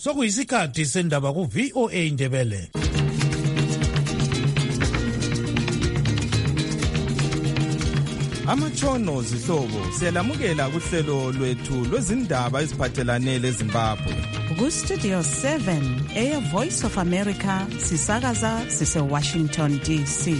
sokuyisikhathi sendaba ku-VOA Indebele. Amatshono zihlobo siyalamukela kuhlelo lwethu lwezindaba eziphathelane leZimbabwe. Ku-Studio 7 Air Voice of America sisakaza sise-Washington DC.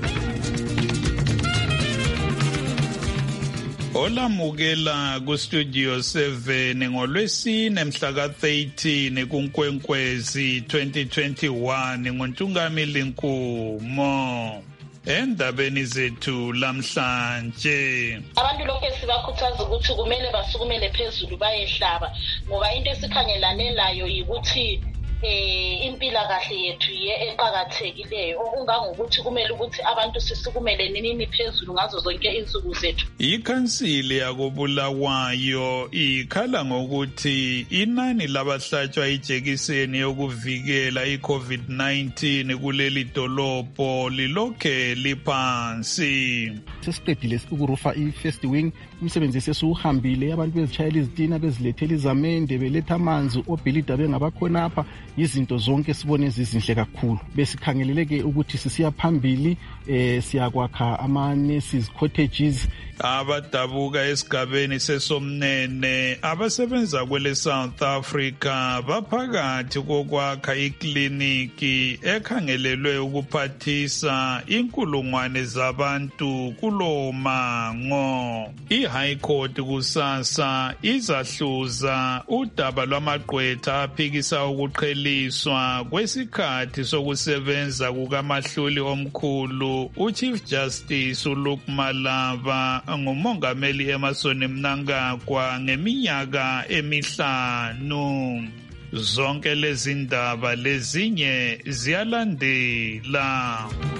Olamukela ku-Studio 7 ngolwesine mhla ka-13 kuNkwenkwezi 2021 ngoNtungamili Nkumo. Endabeni zethu lamhlanje, abantu lokho sibakhuthaza ukuthi kumele basukumele phezulu bayehlaba, ngoba into esikhangelane layo yikuthi impilakahle yethu eqhakathekileyo, okungangokuthi kumele ukuthi abantu sisukumele nini phezulu ngazo zonke insuku zethu. Ikhansili yakobulawayo ikhala ngokuthi inani labahlatshwa ijekiseni yokuvikela i-COVID-19 kuleli dolobho lilokhe liphansi. Sesiqedile ukurufa i-first wing, umsebenzi sesiwuhambile, abantu bezitshayela izitina, bezilethela izamende, beletha amanzi, obhilida bengabakhonapha, izinto zonke sibone zizinhle kakhulu. Besikhangeleleke ukuthi sisiya phambili, siyakwakha ama-nurses cottages. Abadabuka esigabeni seSomnene abasebenza kwele South Africa baphakathi kokwakha ikliniki ekhangelelwe ukuphathisa inkulungwane zabantu kulo mango. I-High Court kusasa izahluza udaba lwamagqwetha aphikisa ukuqheliswa kwesikhathi sokusebenza kukamahluli omkhulu uChief Justice uLuke Malava ngumongameli Emmerson Mnangagwa ngeminyaka emihlanu. Zonke lezi ndaba lezinye ziyalandela.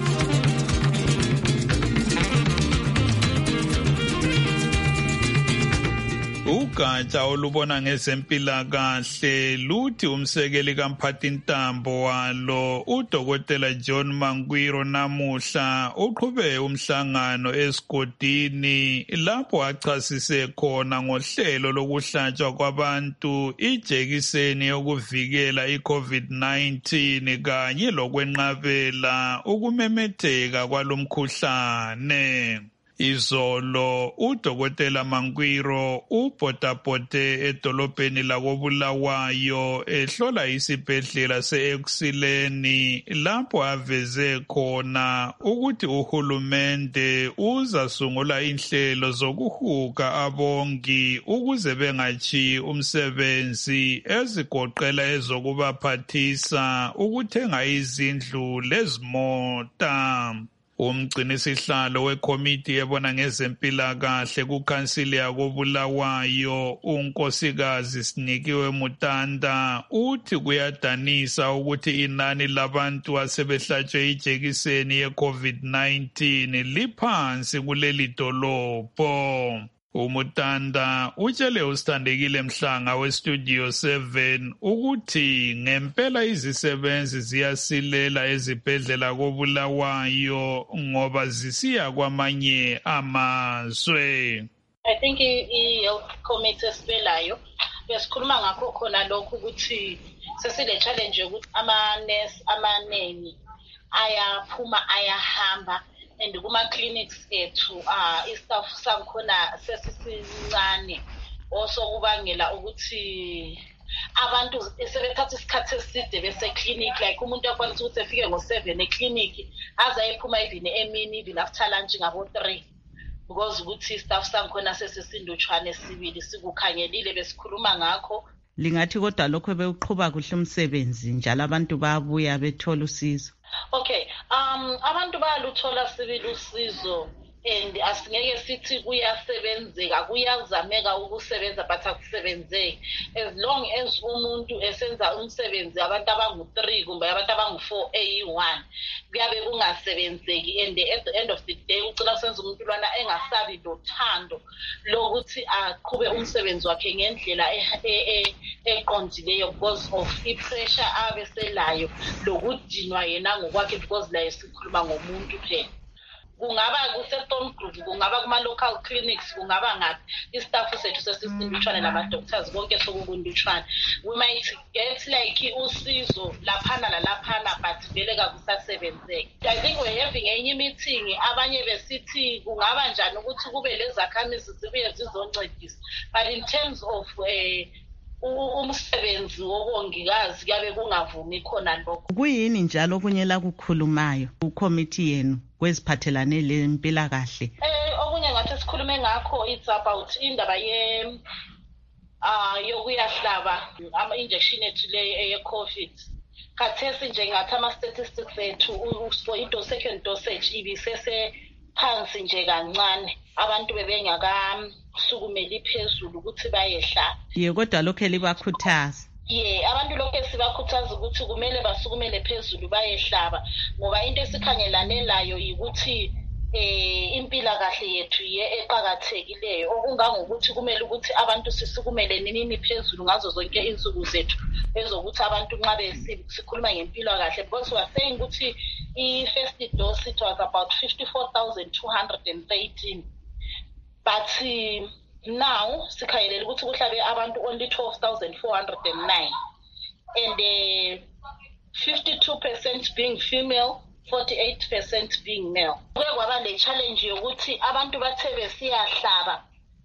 Ugatsha olubona ngezempilakahle luthi umsekeli kamphathintambo walo uDokotela John Mankwiro namuhla uqhube umhlangano esigodini lapho achasise khona ngohlelo lokuhlatshwa kwabantu ijekiseni yokuvikela i-COVID-19 kanye lokwenqabela ukumemetheka kwalomkhuhlane. Izolo uDokotela Mankwiro ubhotabhote edolobheni lakobulawayo ehlola isibhedlela se-Ekuseni lapho aveze khona ukuthi uhulumende uzasungula inhlelo zokuhuga abongi ukuze bengachiyi umsebenzi ezigoqela ezokubaphathisa, ukuthenga izindlu lezimota. Umgcinisihlalo wekomiti ebona ngezempilakahle kukhansili yakobulawayo unkosikazi Sinikiwe Mutanda uthi kuyadanisa ukuthi inani labantu asebehlatshwe ijekiseni ye-COVID-19 liphansi kuleli dolobho. Umutanda utshele uSithandekile Mhlanga weStudio 7 ukuthi ngempela izisebenzi ziyasilela ezibhedlela kobulawayo ngoba zisiya kwamanye amazwe. I think i-health committee esibelayo besikhuluma ngakho khona lokho ukuthi sesile challenge ukuthi ama-nurse amaningi ayaphuma ayahamba, and kuma-clinics ethu istaff sankhona sesisincane, also kubangela ukuthi abantu sebethatha isikhathi eside bese-clinic, like umuntu akwanisa ukuthi efike ngo-7 ekliniki aze ayephuma even emini, even after lunch ngabo-3, because ukuthi istaff sankhona sesisindutshwane sibili sikukhangelile besikhuluma ngakho. Lingathi kodwa lokho bewuqhuba kuhle umsebenzi njalo abantu bayabuya bethola usizo? Okay, abantu bayaluthola sibili usizo, and asingeke sithi kuyasebenzeka, kuyazameka ukusebenza but akusebenzeki. As long as umuntu esenza umsebenzi abantu abangu-3 kumbe abantu abangu-4 eyi-1 kuyabe kungasebenzeki, and at the end of the day ucina senza umuntu lwana engasabi lothando lokuthi aqhube umsebenzi wakhe ngendlela eqondileyo because of i-pressure abeselayo lokudinwa yena ngokwakhe, because laye sikhuluma ngomuntu phela. kungaba kuse-Stone Group, kungaba kuma-local clinics, kungaba ngaphi, istaff sethu sesisindutshwane nama-doctors bonke sokukundutshwane. We might get like usizo laphana lalaphana but vele kakusasebenzeki. I think we're having enye meeting, abanye besithi kungaba njani ukuthi kube lezakhamizi zibuye zizoncedisa, but in terms of umsebenzi wobongikazi yabe kungavumi khona lokho. Kuyini njalo okunye la kukhulumayo ku-committee yenu kweziphathelane lempilakahle? Okunye ngathi sikhulume ngakho, it's about indaba yokuyahlaba ama-injection ethu le ye-COVID. Khathesi nje ngathi ama-statistics ethu second dosage ibisese phansi nje kancane, abantu bebengakasukumeli phezulu ukuthi bayehlaba. Kodwa lokho libakhuthaza. Abantu lokho sibakhuthaza ukuthi kumele basukumele phezulu bayehlaba, ngoba into esikhangelane layo ukuthi impilakahle yethu eqhakathekileyo, okungangokuthi kumele ukuthi abantu sisukumele nini phezulu ngazo zonke insuku zethu ezokuthi abantu nxa sikhuluma ngempilakahle, because we are saying ukuthi i-first dose it was about 54,213, but now sikhangelela ukuthi kuhlabe abantu only 12,409, and 52% being female, 48% being male. Kwaba le challenge yokuthi abantu bathe besiyahlaba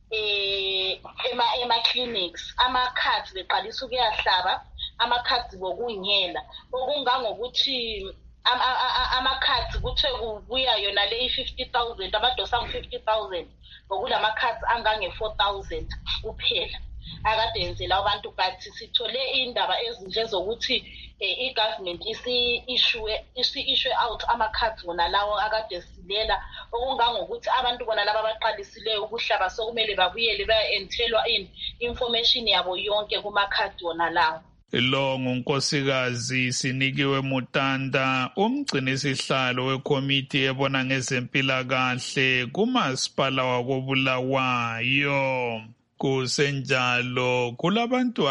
ema-clinics, ama-cards beqalisa ukuyahlaba, ama-cards bokunyela, okungangokuthi ama-cards kuthe kubuya yona le 50,000, amadosi angu-50,000, okulama-cards angange-4,000 kuphela akade yenzela abantu, but sithole indaba ezinje zokuthi i-government isi-issue out ama-cards wona lawo akade silela, okungangokuthi abantu bona laba abaqalisileyo ukuhlaba sokumele babuyele baye-enthelwa information yabo yonke kuma-cards wona lawo. Lo ngunkosikazi Sinikiwe Mutanda, umgcinisihlalo wekomiti ebona ngezempilakahle kumasipala wakoBulawayo. Kusenjalo kulabantu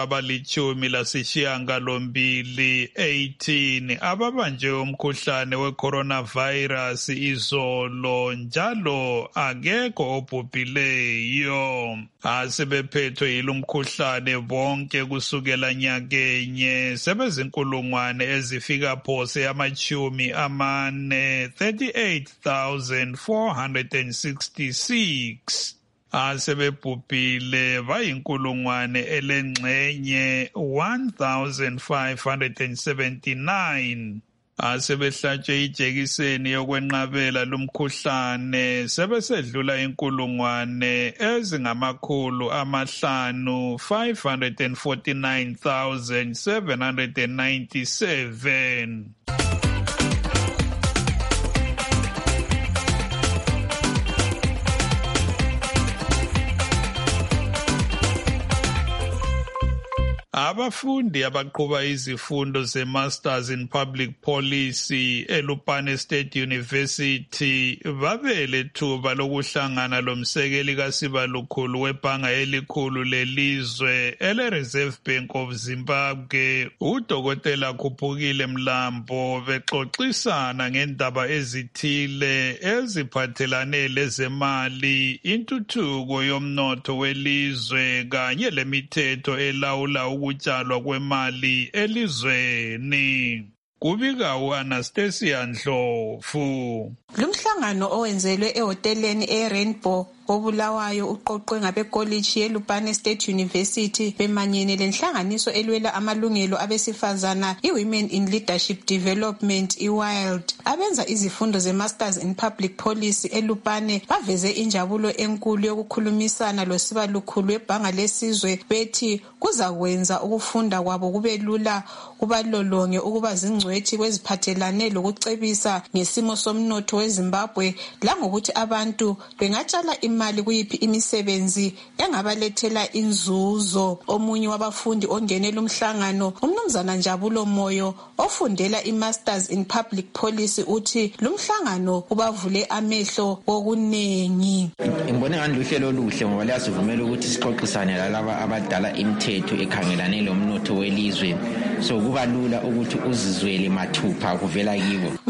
abali-18 ababanjwe umkhuhlane we-coronavirus izolo, njalo akekho obhubhileyo. Asebephethwe yilumkhuhlane bonke kusukela nyakenye sebezinkulungwane ezifika phose amachumi amane, 38,466. Asebebhubhile bayinkulungwane elengxenye 1,579. Asebehlatshwe ijekiseni yokwenqabela lumkhuhlane sebesedlula inkulungwane ezingamakhulu 549,797. Abafundi abaqhuba izifundo ze-Masters in Public Policy eLupane State University babelethuba lokuhlangana lomsekeli kaSibalukhulu webhanga elikhulu lelizwe ele-Reserve Bank of Zimbabwe, uDokotela Khuphukile Mlambo, bexoxisana ngendaba ezithile eziphathelane lezemali, intuthuko yomnotho welizwe kanye lemithetho elawula ukutshalwa kwemali elizweni. Kubika u-Anastasia Ndlovu. Lumhlangano owenzelwe ehoteleni e-Rainbow koBulawayo uqoqwe ngabekolitshi yeLupane State University bemanyene lenhlanganiso elwela amalungelo abesifazana i-Women in Leadership Development i-WILD. Abenza izifundo ze-Masters in Public Policy eLupane baveze injabulo enkulu yokukhulumisana loSibalukhulu webhanga lesizwe, bethi kuzakwenza ukufunda kwabo kube lula, kubalolonge ukuba zingcwethi kweziphathelane lokucebisa ngesimo somnotho weZimbabwe langokuthi abantu bengatshala imali kuyiphi imisebenzi engabalethela inzuzo. Omunye wabafundi ongene lumhlangano, uMnumzana Njabulo Moyo, ofundela i-Masters in Public Policy, uthi lumhlangano ubavule amehlo okunengi. Ngibone ngani uhlelo oluhle ngoba liyasivumela ukuthi sixoxisane lalaba abadala imithetho ekhangelane lomnotho welizwe, so kuba lula ukuthi uzizwele mathupha kuvela kibo.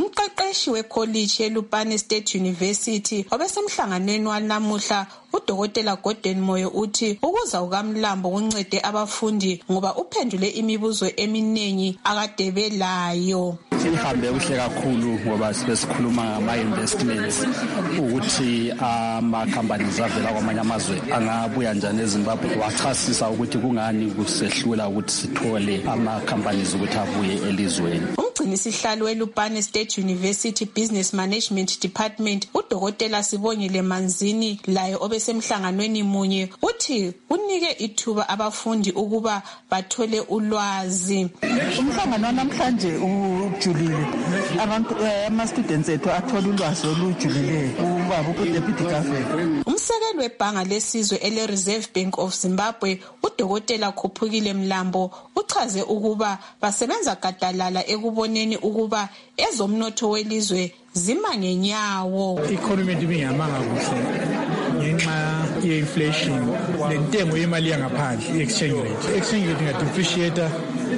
umqeqeshi wecollege yeLupane State University obesemhlanganweni wanamuhla uDokotela Gordon Moyo uthi ukuza kukaMlambo kuncede abafundi ngoba uphendule imibuzo eminengi akade belayo. Sihambe kuhle kakhulu ngoba sibesikhuluma ngama-investments ukuthi ama-companies avela kwamanye amazwe angabuya njani eZimbabwe. Wachasisa ukuthi kungani kusehlula ukuthi sithole ama-companies ukuthi abuye elizweni. Umgcinisihlalo weLupane State University Business Management Department uDokotela Sibongile Manzini laye obesemhlanganweni munye uthi unike ithuba abafundi ukuba bathole ulwazi. Umhlangano wanamhlanje ujulile abantu ama-students ethu athola ulwazi olujulileyo ubaba uDeputy Governor. Umsekeli webhanga lesizwe ele-Reserve Bank of Zimbabwe uDokotela Khuphukile Mlambo uchaze ukuba basebenza gadalala ekuboneni ukuba ezomnotho welizwe zima ngenyawo. Economy ibingamanga kuhle ngenxa ye-inflation lentengo yemali yangaphandle i-exchange rate. I-exchange rate ingadepreciate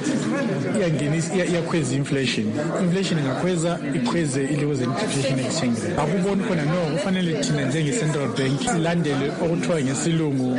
iyakhweza inflation ingakhweza ikhweze i-levels inflation exchange rate. Akuboni khona no kufanele thina njenge-central bank silandele okuthiwa ngesilungu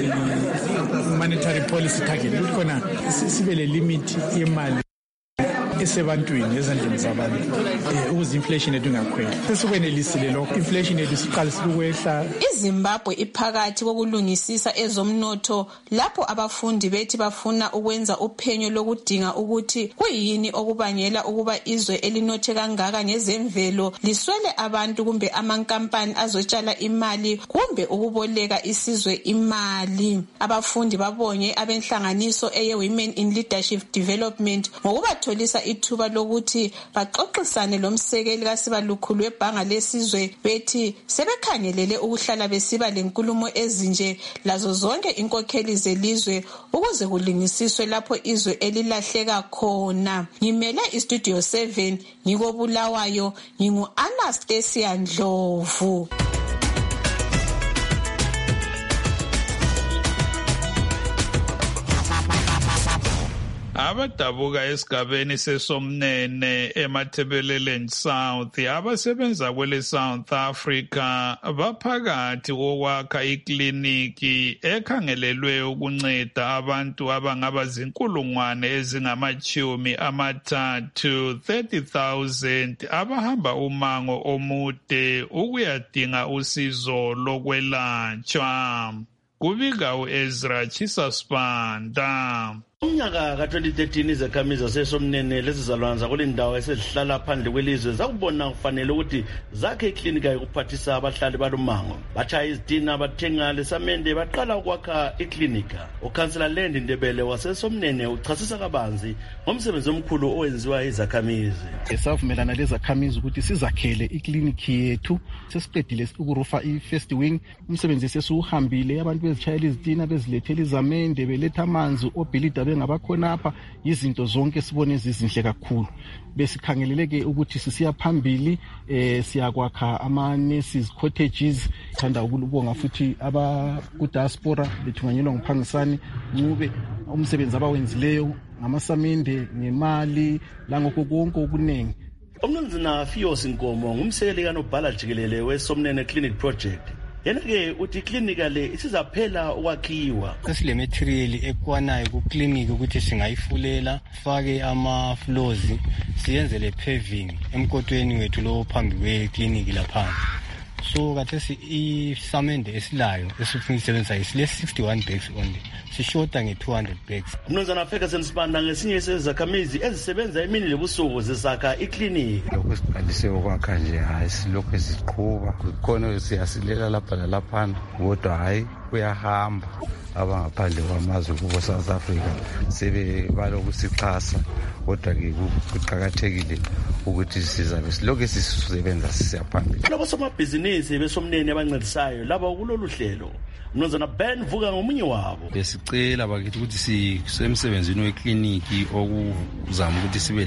monetary policy target ukuthi khona sibe le limit yemali esebantwini ezandleni zabantu ukuze inflation yethu ingakhweli. Sesikwenelisile lokho, inflation yethu siqalisile ukwehla. iZimbabwe iphakathi kokulungisisa ezomnotho lapho abafundi bethi bafuna ukwenza uphenyo lokudinga ukuthi kuyini okubangela ukuba izwe elinothe kangaka ngezemvelo liswele abantu kumbe amankampani azotshala imali kumbe ukuboleka isizwe imali. Abafundi babonge abenhlanganiso eye-Women in Leadership Development ngokubatholisa ithuba lokuthi baxoxisane lomsekeli kaSibalukhulu webhanga lesizwe bethi sebekhangelele ukuhlala besiba lenkulumo ezinje lazo zonke inkokheli zelizwe ukuze kulingisiswe lapho izwe elilahleka khona. Ngimele iStudio 7 ngikobulawayo ngingu-Anastasia Ndlovu. Abadabuka esigabeni seSomnene eMathebeleland South abasebenza kwele South Africa baphakathi kokwakha ikliniki ekhangelelwe ukunceda abantu abangaba zinkulungwane ezingama-30,000 abahamba umango omude ukuyadinga usizo lokwelatshwa. Kubika uEzra Chisasipanda. Umnyaka ka-2013 izakhamizi zaseSomnene lezizalwane zakulindawo esezihlala phandle kwelizwe zakubona kufanele ukuthi zakhe iklinika yokuphathisa abahlali balumango. Batshaya izitina bathenga lesamende baqala ukwakha iklinika. Ukhansela Lendi Ndebele waseSomnene uchasisa kabanzi ngomsebenzi omkhulu owenziwa izakhamizi. Savumelana lezakhamizi ukuthi sizakhele ikliniki yethu. Sesiqedile ukurufa i-first wing. Umsebenzi sesuhambile, abantu bezitshayela izitina bezilethela izamende beletha amanzi obhilida bengabakhonapha, izinto zonke sibone ezizinhle kakhulu. Besikhangeleleke ukuthi sisiya phambili siyakwakha ama-nurses cottages. Thanda ukubonga futhi ku-diaspora bethunganyelwa nguphangisani Ncube umsebenzi abawenzileyo ngamasamende ngemali langokho konke okuningi. Umnumzana Fiyos Nkomo ngumsekeli kaNobhala Jikelele weSomnene Clinic Project. Yena-ke uthi iklinika le isizaphela ukwakhiwa. Sesile material ekwanayo kuklinika ukuthi singayifulela, fake ama-floors, siyenzele paving emkotweni wethu lo phambi kwekliniki lapha. So kathesi isamende esilayo esifuna isebenzisa isile 61 bags only. Sishota nge-200 bags. Mnumzana Ferguson Sibanda ngesinye sezakhamizi ezisebenza emini lebusuku zisakha iklinika. Lokhu siqalise ukwakha nje hayi silokhu siqhuba. Kukhona siyasilela lapha nalaphana kodwa hayi kuyahamba. Abangaphandle kwamazwe kubo South Africa sebebaloku sixhasa kodwa-ke kuqakathekile ukuthi sizabe silokhu sisebenza siyaphambili. Labo somabhizinisi beSomnene abancedisayo laba kulolu hlelo. Mnumzana Ben Vuka ngomunye wabo. Besicela bakithi ukuthi sisemsebenzini wekliniki okuzama ukuthi sibe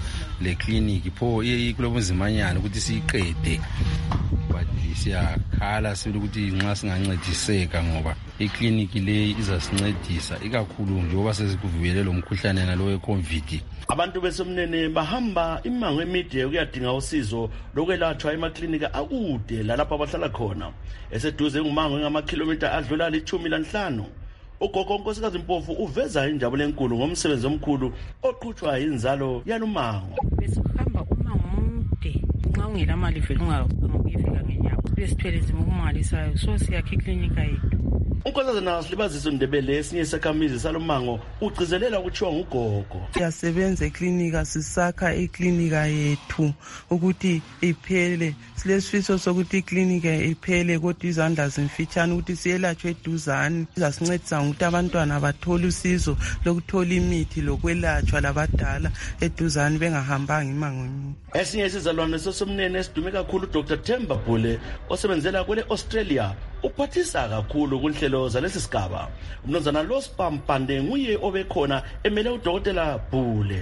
le kliniki pho kulobo nzimanyana ukuthi siyiqede. But siyakhala ukuthi nxa singancediseka ngoba ikliniki le izasincedisa ikakhulu njengoba sesikuvikelele lo mkhuhlane nalo we-COVID. Abantu beSomnene bahamba imango emide ukuyadinga usizo lokwelatshwa emaklinika akude lalapha abahlala khona, eseduze ngumango engamakhilomitha adlula 15. Ugogo uNkosikazi Mpofu uveza injabulo enkulu ngomsebenzi omkhulu oqhutshwa yinzalo yalumango. Besihamba umango omude nxa ungela mali vele ungakuyifika ngenyanga. Besithwele nzima ukumangalisayo, so siyakha iklinika yethu. Unkosazana Slibaziso Ndebele esinye sekhamizi salumango ugcizelela ukuthiwa ngugogo. Siyasebenza eklinika, sisakha iklinika yethu ukuthi iphele. Silesifiso sokuthi iklinika iphele kodwa izandla zimfitshane ukuthi siyelatshwe eduzane. Izasincedisa ukuthi abantwana bathole usizo lokuthola imithi lokwelatshwa labadala eduzane bengahambanga imango emide. Esinye isizalwane soSomnene esidume kakhulu Dr. Themba Bhule osebenzela kwele Australia uphathisa kakhulu kunhlelo zalesi sigaba. Umnumzana Lospa Mpande nguye obekhona emele uDokotela Bhule.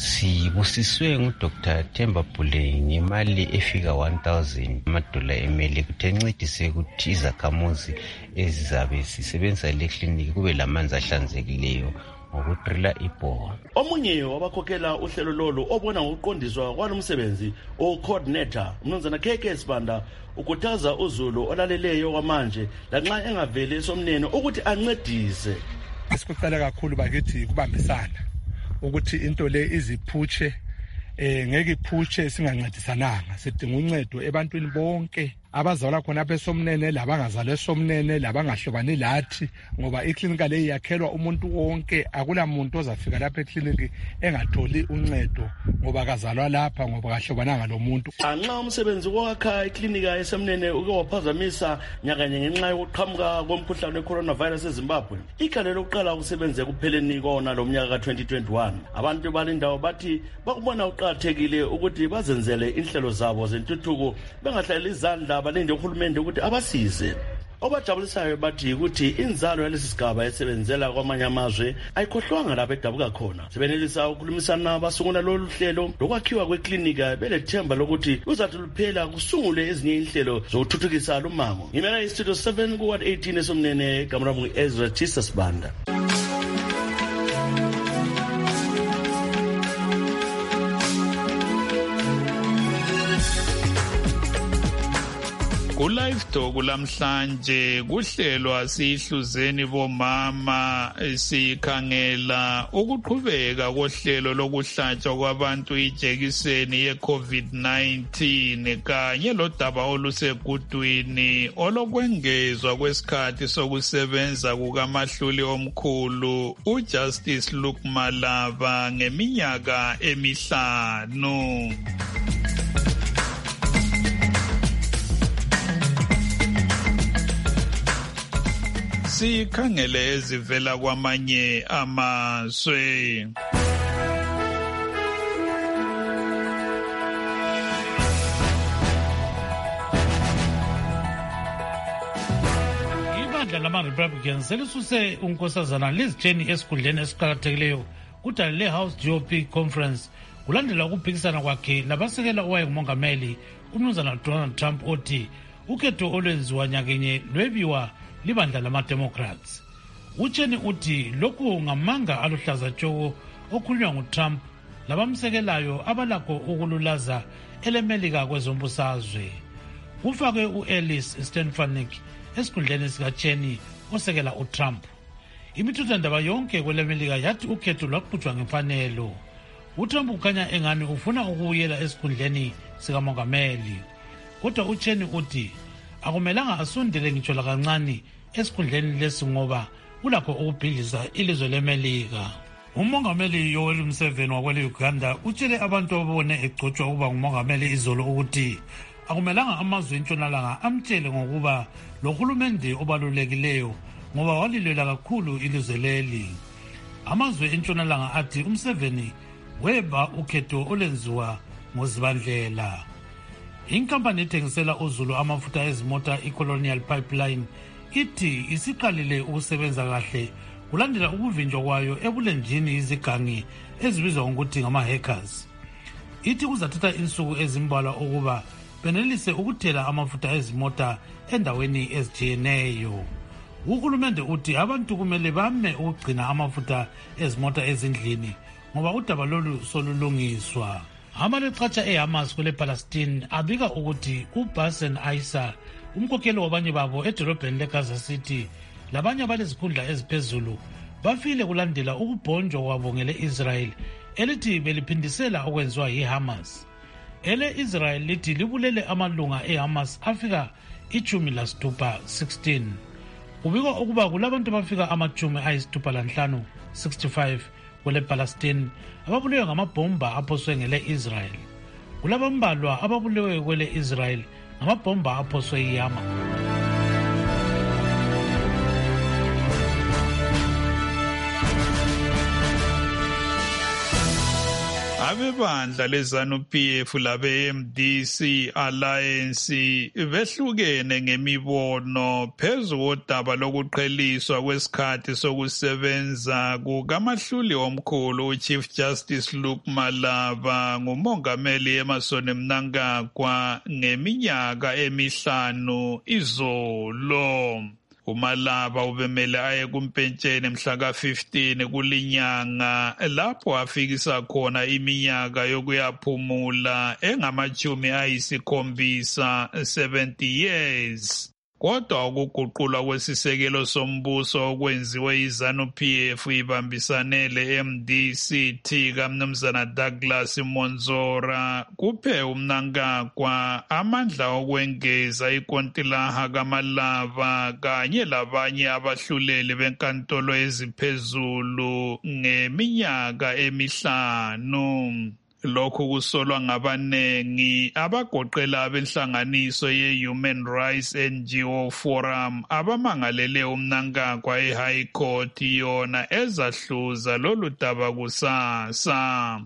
Sibusiswe nguDr. Themba Bhule ngemali efika $1,000 emele ukuthi encedise ukuthi izakhamuzi ezizabe sisebenza le clinic kube lamanzi ahlanzekileyo ngokudrila ibhola. Omunye wabakhokhela uhlelo lolu obona ngokuqondiswa kwalomsebenzi o-coordinator umnumzana KK Sibanda ukuthaza uZulu olaleleyo kwamanje lanxa engavele eSomnene ukuthi ancedise. Sikucela kakhulu bakithi kubambisana ukuthi into le iziphutshe ngeke iphutshe singancedisananga. Sidinga uncedo ebantwini bonke abazalwa khona beSomnene labangazalwa eSomnene labangahlobani lathi, ngoba iklinika le yakhelwa umuntu wonke. Akula muntu ozafika lapha ekliniki engatholi uncedo ngoba kazalwa lapha ngoba kahlobananga lo muntu. Nxa umsebenzi wakha iklinika eSomnene uke waphazamisa nyakanye ngenxa yokuqhamuka komkhuhlane we-coronavirus eZimbabwe, ikhala lokuqala ukusebenza kupheleni kona lo mnyaka ka-2021, abantu balindawo bathi bakubona uqakathekile ukuthi bazenzele inhlelo zabo zentuthuko bengahlali izandla balinde uhulumende ukuthi abasize. Obajabulisayo bathi ukuthi inzalo yalesi sigaba esebenzela kwamanye amazwe ayikhohlwanga lapha edabuka khona. Sebenelisa ukukhulumisana basungula lolu hlelo lokwakhiwa kweklinika belethemba lokuthi luzathi luphela kusungule ezinye inhlelo zokuthuthukisa lumango. Ngimela iStudio 7 kuWard 18 eSomnene, igama lami Ezra Chisa Sibanda. Ku-Live Talk lamhlanje kuhlelwa sihluzeni bomama sikhangela ukuqhubeka kohlelo lokuhlatshwa kwabantu ijekiseni ye-COVID-19 kanye lodaba olusegudwini olokwengezwa kwesikhathi sokusebenza kukamahluli omkhulu uJustice Luke Malaba ngeminyaka 5. Sikhangele ezivela kwamanye amazwe. Ibandla lama-Republicans selisuse unkosazana Liz Cheney esikhundleni esiqakathekileyo kudala le-House GOP Conference kulandela ukuphikisana kwakhe labasekela owayengumongameli umnumzana Donald Trump othi ukhetho olwenziwa nyakenye lwebiwa libandla lama-Democrats. Ucheni uthi lokhu ngamanga aluhlaza tshoko okhulunywa nguTrump labamsekelayo abalakho ukululaza elemelika kwezombusazwe. Kufakwe u-Ellis Stefanik esikhundleni sikaCheney osekela uTrump. Imithethwandaba yonke kwelemelika yathi ukhetho lwaqhutshwa ngemfanelo. uTrump ukhanya engani ufuna ukuyela esikhundleni sikamongameli, kodwa uCheney uthi akumelanga asondele ngitsho lakancane esikhundleni lesi ngoba ulakho ukubhidliza ilizwe lemelika. Umongameli Yoweri Museveni wakwele Uganda utshele abantu ababone egcotshwa ukuba ngumongameli izolo ukuthi akumelanga amazwe entshonalanga amtshele ngokuba lo hulumende obalulekileyo ngoba walilwela kakhulu ilizwe leli. Amazwe entshonalanga athi uMuseveni weba ukhetho olenziwa ngozibandlela. Inkampani ethengisela uZulu amafutha ezimota iColonial Pipeline ithi isiqalile ukusebenza kahle kulandela ukuvinjwa kwayo ebulenjini izigangi ezibizwa ngokuthi ngama-hackers. Ithi kuzathatha insuku ezimbalwa ukuba benelise ukuthela amafutha ezimota endaweni ezijiyeneyo. Uhulumende uthi abantu kumele bame ukugcina amafutha ezimota ezindlini ngoba udaba lolu solulungiswa. Amaleqhatsha eHamas kule Palestine abika ukuthi uBassem Issa, umkhokheli wabanye babo edolobheni leGaza City, labanye abalezikhundla eziphezulu bafile kulandela ukubhonjwa kwabo ngele Israel elithi beliphindisela okwenziwa yiHamas. Ele Israel lithi libulele amalunga eHamas afika 16. Kubikwa ukuba kulabantu bafika 65 kule Palestine ababulewe ngamabhomba aphoswe ngele Israel. Kulabambalwa ababulewe kwele Israel ngamabhomba aphoswe yiHamas. Abebandla leZANU-PF labe-MDC Alliance behlukene ngemibono phezu kodaba lokuqheliswa kwesikhathi sokusebenza kukamahluli omkhulu uChief Justice Luke Malaba ngumongameli Emmerson Mnangagwa ngeminyaka 5 izolo. uMalaba ubemele aye kumpentsheni mhla ka-15 kulinyanga lapho afikisa khona iminyaka yokuyaphumula engama-70 years. Kodwa ukuguqulwa kwesisekelo sombuso okwenziwe iZANU-PF ibambisane le-MDC kaMnumzana Douglas Monzora kuphe uMnangagwa amandla okwengeza ikontilaha kaMalaba kanye labanye abahluleli benkantolo eziphezulu ngeminyaka 5. Lokhu kusolwa ngabanengi abagoqela abenhlanganiso ye-Human Rights NGO Forum abamangalele uMnangagwa eHigh Court yona ezahluza lolu daba kusasa.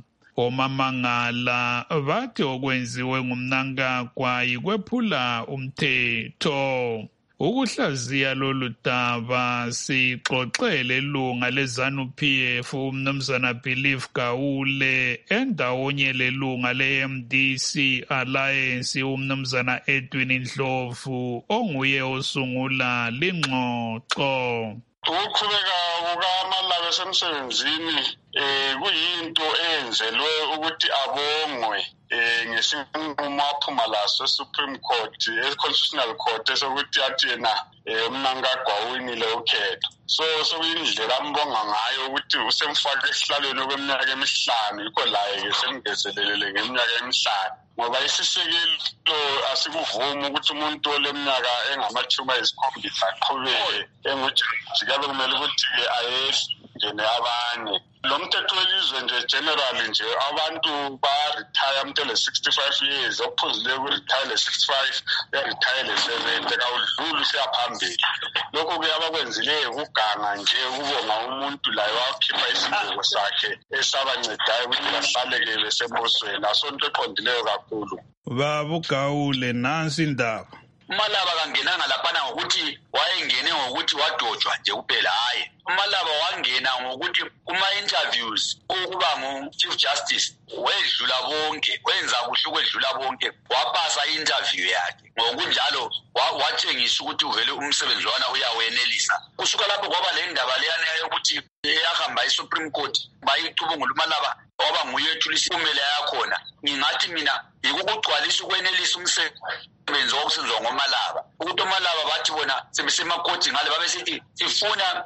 Omamangala bathi okwenziwe nguMnangagwa yikwephula umthetho. Ukuhlaziya lolu daba sixoxele ilunga leZANU-PF uMnumzana Believe Gawule endawonye lelunga le-MDC Alliance uMnumzana Edwin Ndlovu onguye osungula lingxoxo. Ukuqhubeka kukaMalaba esemsebenzini kuyinto eyenzelwe ukuthi abongwe ngesinqumo aphuma laso eSupreme Court, eConstitutional Court esokuthi athi yena uMnangagwa uwinile ukhetho. So kuyindlela ambonga ngayo ukuthi usemfake esihlalweni okweminyaka 5, yikho laye-ke semngezelelele ngeminyaka 5. Ngoba isisekelo asikuvumi ukuthi umuntu oleminyaka engama-70 aqhubeke engujaji, kabe kumele ukuthi-ke ayengene abanye. Lo mthetho welizwe nje generally nje abantu ba-retire umuntu le-65 years, okuphuzile ku-retire le-65 ya-retire le-70 kawudluli usiyaphambili. Lokho-ke abakwenzileyo kuganga nje ukubonga umuntu layo wakhipha isibuko sakhe esabancedayo ukuthi bahlale-ke besembosweni. Asonto eqondileyo kakhulu. Baba uGawule, nansi indaba. uMalaba kangenanga laphana ngokuthi wayengene ngokuthi wadojwa nje kuphela. Hayi, uMalaba wangena ngokuthi kuma-interviews ukuba ngu-Chief Justice wedlula bonke, wenza kuhle ukwedlula bonke, wapasa i-interview yakhe. Ngokunjalo watshengisa ukuthi uvele umsebenzi wana uyawenelisa. Kusuka lapho kwaba le ndaba leyana yokuthi yahamba iSupreme Court bayicubungula uMalaba waba nguye ethulisa impumela yakhona. Ngingathi mina yikugcwalisa ukwenelisa umsebenzi wokusenziwa ngoMalaba. Ukuthi uMalaba bathi bona sebesemakoti ngale babesithi sifuna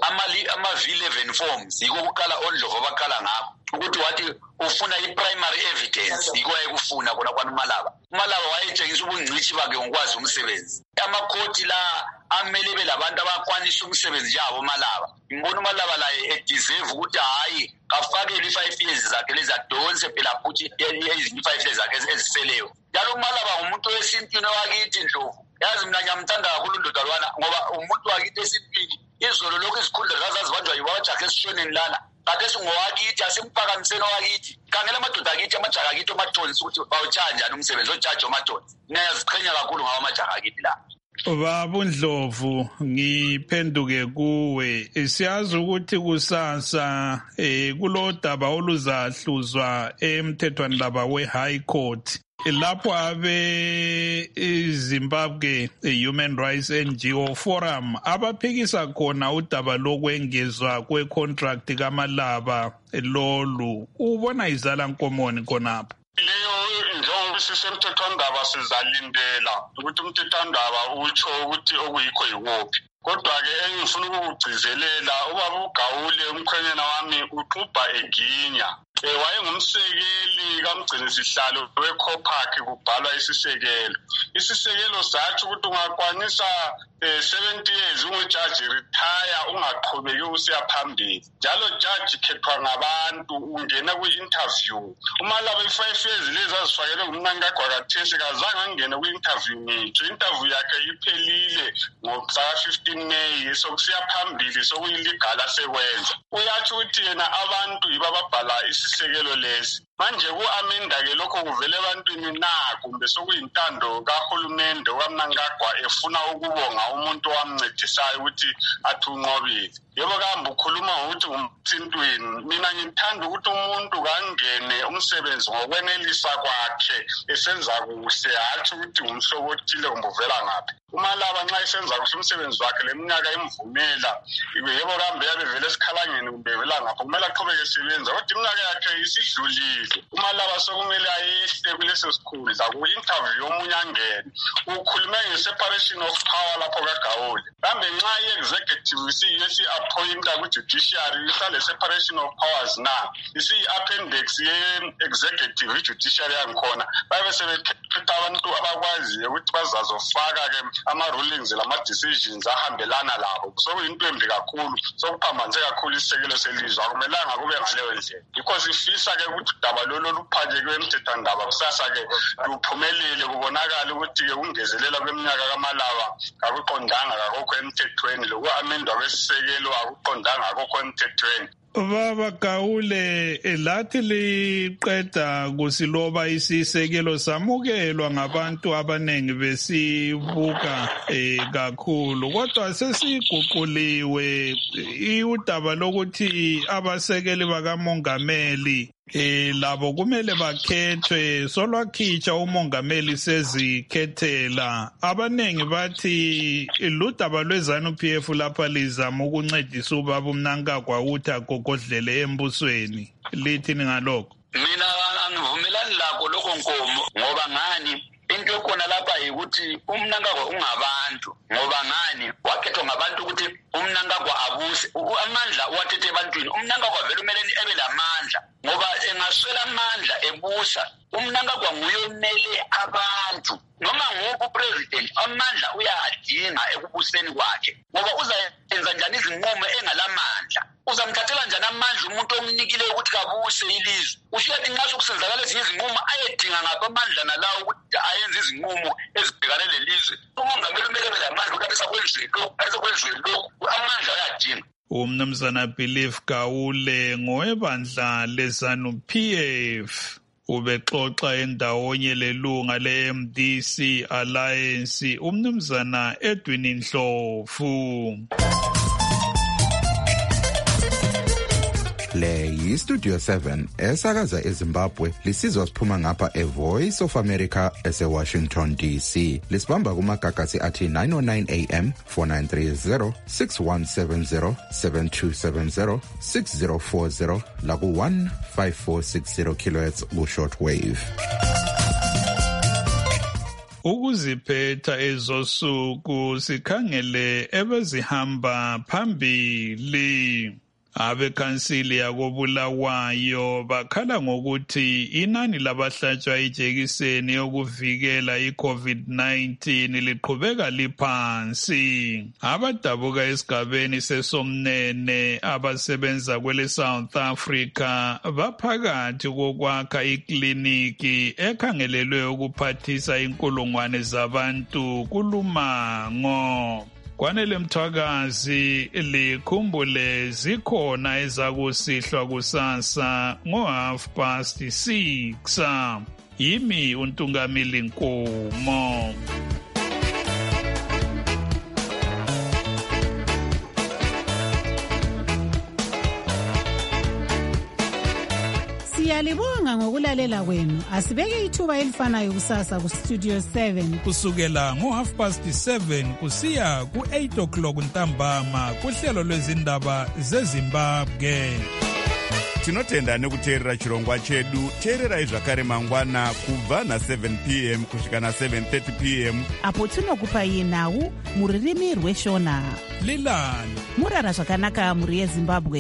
ama-V11 forms, yiko ukukala oNdlovu abakala ngakho. Ukuthi wathi ufuna i-primary evidence, yiko ayekufuna kona kwaNomalaba. uMalaba wayetshengisa ubungcithi bakhe ngokwazi umsebenzi. Amakhoti la amele belabantu abakwanisa umsebenzi yabo uMalaba. Ngibona uMalaba laye edeserve ukuthi hayi kafakele i-5 years zakhe lezadonse phela futhi ezinye 5 years zakhe eziseleyo. Njalo uMalaba ngumuntu wesintwini wakithi Ndlovu. Yazi mina ngiyamthanda kakhulu indodalwana ngoba umuntu wakithi esintwini. Izolo lokhu isikhundla zazibanjwa yibo abajaha esishoneni lana. Kade singowakithi asimphakamiseni owakithi. Khangela amadoda akithi amajaha akithi omaTonsi ukuthi bawutsha njani umsebenzi ojaji omaTonsi. Niyaziqhenya kakhulu ngawo amajaha akithi la. Baba Ndlovu, ngiphenduke kuwe. Siyazi ukuthi kusasa kulodaba oluzahluzwa emthethweni laba we-High Court. lapho abe Zimbabwe Human Rights NGO Forum abaphikisa khona udaba lokwengezwa kwecontract kaMalaba lolu ubona izala nkomoni khonapho. Leyo njengoba sisemthethwandaba sizalindela ukuthi umthethwandaba utsho ukuthi okuyikho yikuphi. Kodwa-ke engifuna ukukugcizelela ubaba uGawule umkhwenyana wami uxubha eginya. Wayengumsekeli kamgcinisihlalo weCOPAC kubhalwa isisekelo. Isisekelo sathi ukuthi ungakwanisa 70 years ungujaji retire ungaqhubeki usiya phambili. Njalo judge khethwa ngabantu ungena kwi-interview. Umalaba i5 years lezi azifakele ngumnankagwa kathesi kazange angene kwi-interview ngitsho. Interview yakhe iphelile ngomhla 15 May sokusiya phambili sokuyiligal asekwenza. Uyathi ukuthi yena abantu ibababhala isisekelo lesi. Manje ku-amenda-ke lokho kuvele ebantwini na kumbe sokuyintando kahulumende kaMnangagwa efuna ukubonga umuntu owamncedisayo ukuthi athi unqobile. Yebo kambe ukhuluma ngokuthi ngumthintwini. Mina ngithanda ukuthi umuntu kangene umsebenzi ngokwenelisa kwakhe esenza kuhle hatshi ukuthi ngumhlobo othile kumbe uvela ngaphi. Umalaba nxa esenza kuhle umsebenzi wakhe leminyaka imvumela yebo kambe yabe vele esikhalangeni kumbe vela ngapha kumele aqhubeke esebenza kodwa iminyaka yakhe isidlulile. Umalaba sokumele ayehle kuleso sikhundla ku-interview yomunye angene. Ukhulume nge-separation of power lapho kaGawule. Kambe nxa i-executive isiyiyo esi-appointa kwi-judiciary isale separation of powers na isiyi-appendix ye-executive i-judiciary yangikhona babe sebekhetha abantu abakwaziyo ukuthi bazazofaka-ke ama-rulings lama-decisions ahambelana labo. Sokuyinto embi kakhulu sokuphambanise kakhulu isisekelo selizwe akumelanga kube ngaleyo ndlela. Yikho sifisa-ke ukuthi udaba lolo luphanyekwe emthethwandaba kusasa-ke luphumelele kubonakala ukuthi-ke ukungezelela kweminyaka kaMalaba kakuqondanga kakokho emthethweni loku-amendwa kwesisekelo akuqondanga kakokho emthethweni. Baba Gawule lathi liqeda kusiloba isisekelo samukelwa ngabantu abanengi besibuka kakhulu kodwa sesiguquliwe udaba lokuthi abasekeli bakamongameli labo kumele bakhethwe solwakhitsha umongameli sezikhethela. Abanengi bathi ludaba lweZANU-PF lapha lizama ukuncedisa ubaba uMnangagwa ukuthi agogodlele embusweni. Lithini ngalokho? Mina angivumelani lakho lokho Nkomo ngoba ngani into ekhona lapha yikuthi uMnangagwa ungabantu ngoba ngani wakhethwa ngabantu ukuthi uMnangagwa abuse amandla wathethe ebantwini. uMnangagwa vele umele ebe lamandla ngoba engaswela amandla ebusa. uMnangagwa nguye omele abantu noma nguphi upresident amandla uyadinga ekubuseni kwakhe ngoba uzayenza njani izinqumo engalamandla. Uzamthathela njani amandla umuntu omnikile ukuthi kabuse ilizwe? Usuyathi nxa sokusenzakala ezinye izinqumo ayedinga ngapha amandla nalawo ukuthi ayenze izinqumo ezibhekane lelizwe. Umongameli kumele abe lamandla ukuthi asekwenzwe lokhu amandla uyadinga. Umnumzana Believe Gawule ngowebandla leZANU-PF ubexoxa endawonye lelunga le-MDC Alliance umnumzana Edwin Ndlovu. Le yi-Studio 7 esakaza eZimbabwe lisizwa siphuma ngapha eVoice of America ese-Washington DC. Lisibamba kumagagasi athi 909 AM 4930 6170 7270 6040 laku-15460 kHz ku-shortwave. Ukuziphetha ezosuku sikhangele ebezihamba phambili. Abekhansili yakobulawayo bakhala ngokuthi inani labahlatshwa ijekiseni yokuvikela iCovid-19 liqhubeka liphansi. Abadabuka esigabeni seSomnene abasebenza kwele South Africa baphakathi kokwakha ikliniki ekhangelelwe ukuphathisa inkulungwane zabantu kulumango. Kwanele Mthwakazi likhumbule zikhona ezakusihlwa kusasa ngo6:30. Yimi uNtungamili Nkomo. Siyalibonga ngokulalela kwenu. Asibeke ithuba elifanayo kusasa ku Studio 7 kusukela ngo7:30 kusiya ku8:00 ntambama kuhlelo lwezindaba zeZimbabwe. Tinotenda nekuteerera chirongwa chedu. Teererai zvakare mangwana kubva na7 p.m. kusvika na7:30 p.m. apo tinokupai nhau muririmi rweshona. Lilani murara zvakanaka muri yeZimbabwe.